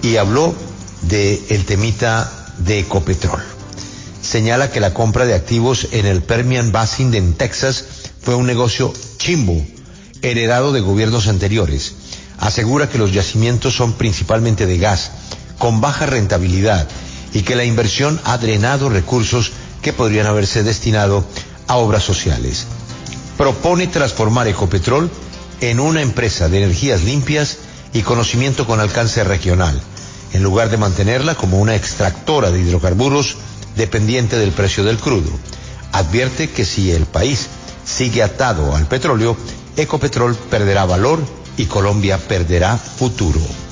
y habló del temita de Ecopetrol. Señala que la compra de activos en el Permian Basin en Texas fue un negocio chimbo, heredado de gobiernos anteriores. Asegura que los yacimientos son principalmente de gas, con baja rentabilidad, y que la inversión ha drenado recursos que podrían haberse destinado a obras sociales. Propone transformar Ecopetrol en una empresa de energías limpias y conocimiento con alcance regional, en lugar de mantenerla como una extractora de hidrocarburos dependiente del precio del crudo. Advierte que si el país sigue atado al petróleo, Ecopetrol perderá valor y Colombia perderá futuro.